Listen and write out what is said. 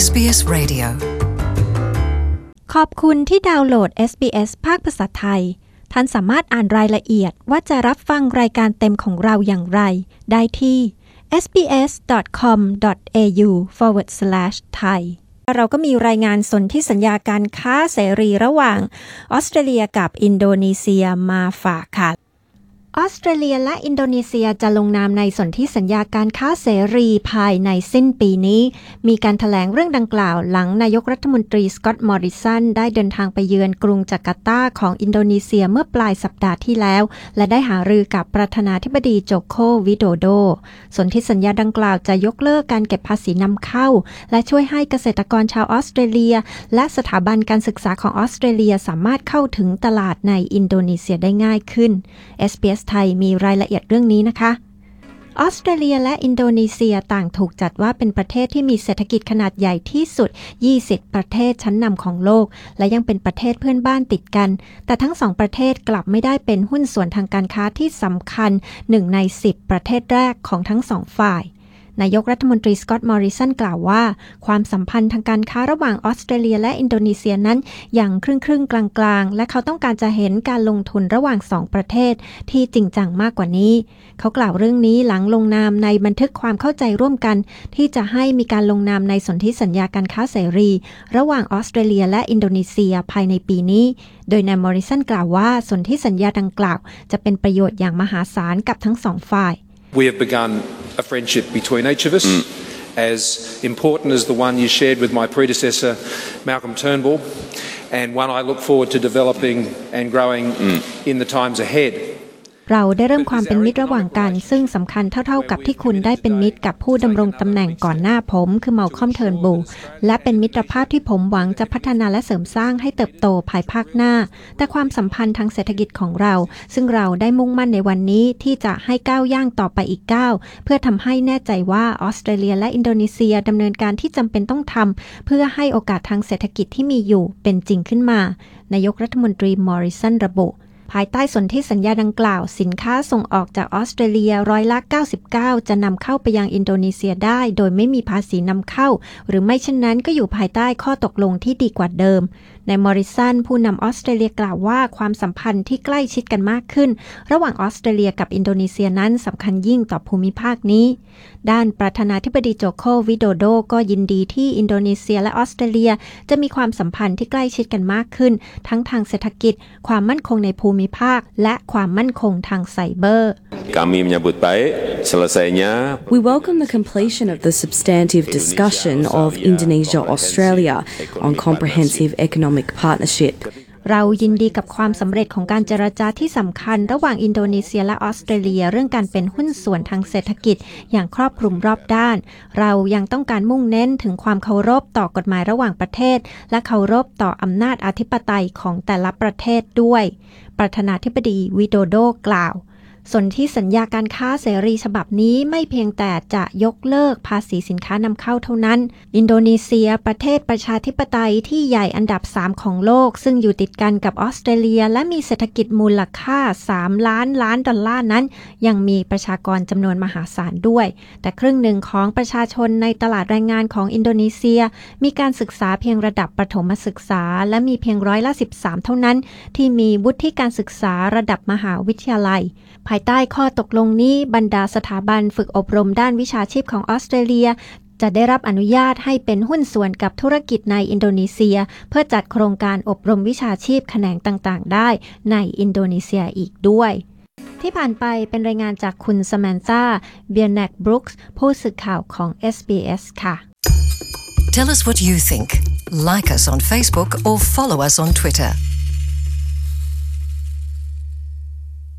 SBS Radio ขอบคุณที่ดาวน์โหลด SBS ภาคภาษาไทยท่านสามารถอ่านรายละเอียดว่าจะรับฟังรายการเต็มของเราอย่างไรได้ที่ sbs.com.au/thai เราก็มีรายงานสนธิสัญญาการค้าเสรีระหว่างออสเตรเลียกับอินโดนีเซียมาฝากค่ะออสเตรเลียและอินโดนีเซียจะลงนามในสนธิสัญญาการค้าเสรีภายในสิ้นปีนี้มีการแถลงเรื่องดังกล่าวหลังนายกรัฐมนตรีสก็อตต์มอริสันได้เดินทางไปเยือนกรุงจาการ์ตาของอินโดนีเซียเมื่อปลายสัปดาห์ที่แล้วและได้หารือกับประธานาธิบดีโจโควิโดโดสนธิสัญญาดังกล่าวจะยกเลิกการเก็บภาษีนำเข้าและช่วยให้เกษตรกรชาวออสเตรเลียและสถาบันการศึกษาของออสเตรเลียสามารถเข้าถึงตลาดในอินโดนีเซียได้ง่ายขึ้น SBS ไทยมีรายละเอียดเรื่องนี้นะคะออสเตรเลียและอินโดนีเซียต่างถูกจัดว่าเป็นประเทศที่มีเศรษฐกิจขนาดใหญ่ที่สุด20ประเทศชั้นนำของโลกและยังเป็นประเทศเพื่อนบ้านติดกันแต่ทั้งสองประเทศกลับไม่ได้เป็นหุ้นส่วนทางการค้าที่สำคัญ1ใน10ประเทศแรกของทั้งสองฝ่ายนายกรัฐมนตรีสก็อตต์มอริสันกล่าวว่าความสัมพันธ์ทางการค้าระหว่างออสเตรเลียและอินโดนีเซียนั้นอย่างครึ่งๆกลางๆและเขาต้องการจะเห็นการลงทุนระหว่าง2ประเทศที่จริงจังมากกว่านี้เขากล่าวเรื่องนี้หลังลงนามในบันทึกความเข้าใจร่วมกันที่จะให้มีการลงนามในสนธิสัญญาการค้าเสรีระหว่างออสเตรเลียและอินโดนีเซียภายในปีนี้โดยนายมอริสันกล่าวว่าสนธิสัญญาดังกล่าวจะเป็นประโยชน์อย่างมหาศาลกับทั้งสองฝ่าย We have begun a friendship between each of us, as important as the one you shared with my predecessor, Malcolm Turnbull, and one I look forward to developing and growing in the times ahead. เราได้เริ่มความเป็นมิตรระหว่างกันซึ่งสำคัญเท่าๆกับที่คุณได้เป็นมิตรกับผู้ดำรงตำแหน่งก่อนหน้าผมคือมัลคอม เทิร์นบูลและเป็นมิตรภาพที่ผมหวังจะพัฒนาและเสริมสร้างให้เติบโตภายภาคหน้าแต่ความสัมพันธ์ทางเศรษฐกิจของเราซึ่งเราได้มุ่งมั่นในวันนี้ที่จะให้ก้าวย่างต่อไปอีกก้าวเพื่อทำให้แน่ใจว่าออสเตรเลียและอินโดนีเซียดำเนินการที่จำเป็นต้องทำเพื่อให้โอกาสทางเศรษฐกิจที่มีอยู่เป็นจริงขึ้นมานายกรัฐมนตรีมอริสันระบุภายใต้สนธิสัญญาดังกล่าวสินค้าส่งออกจากออสเตรเลีย99%จะนำเข้าไปยังอินโดนีเซียได้โดยไม่มีภาษีนำเข้าหรือไม่เช่นนั้นก็อยู่ภายใต้ข้อตกลงที่ดีกว่าเดิมนายมอริสันผู้นำออสเตรเลียกล่าวว่าความสัมพันธ์ที่ใกล้ชิดกันมากขึ้นระหว่างออสเตรเลียกับอินโดนีเซียนั้นสำคัญยิ่งต่อภูมิภาคนี้ด้านประธานาธิบดีโจโควิโดโดก็ยินดีที่อินโดนีเซียและออสเตรเลียจะมีความสัมพันธ์ที่ใกล้ชิดกันมากขึ้นทั้งทางเศรษฐกิจความมั่นคงในภูมิภาคและความมั่นคงทางไซเบอร์ Kami menyambut baik selesainya. We welcome the completion of the substantive discussion of Indonesia-Australia on comprehensive economic partnership. เรายินดีกับความสำเร็จของการเจรจาที่สำคัญระหว่างอินโดนีเซียและออสเตรเลียเรื่องการเป็นหุ้นส่วนทางเศรษฐกิจอย่างครอบคลุมรอบด้านเรายังต้องการมุ่งเน้นถึงความเคารพต่อกฎหมายระหว่างประเทศและเคารพต่ออำนาจอธิปไตยของแต่ละประเทศด้วยประธานาธิบดีวิโดโดกล่าวสนธิสัญญาการค้าเสรีฉบับนี้ไม่เพียงแต่จะยกเลิกภาษีสินค้านำเข้าเท่านั้นอินโดนีเซียประเทศประชาธิปไตยที่ใหญ่อันดับ3ของโลกซึ่งอยู่ติดกันกับออสเตรเลียและมีเศรษฐกิจมูลค่า3 ล้านล้านดอลลาร์นั้นยังมีประชากรจำนวนมหาศาลด้วยแต่ครึ่งหนึ่งของประชาชนในตลาดแรงงานของอินโดนีเซียมีการศึกษาเพียงระดับประถมศึกษาและมีเพียง13%เท่านั้นที่มีวุฒิการศึกษาระดับมหาวิทยาลัยภายใต้ข้อตกลงนี้บรรดาสถาบันฝึกอบรมด้านวิชาชีพของออสเตรเลียจะได้รับอนุญาตให้เป็นหุ้นส่วนกับธุรกิจในอินโดนีเซียเพื่อจัดโครงการอบรมวิชาชีพแขนงต่างๆได้ในอินโดนีเซียอีกด้วยที่ผ่านไปเป็นรายงานจากคุณสแมนธา เบียร์แน็กบรูคส์ผู้สื่อข่าวของ SBS ค่ะ Tell us what you think. Like us on Facebook or follow us on Twitter.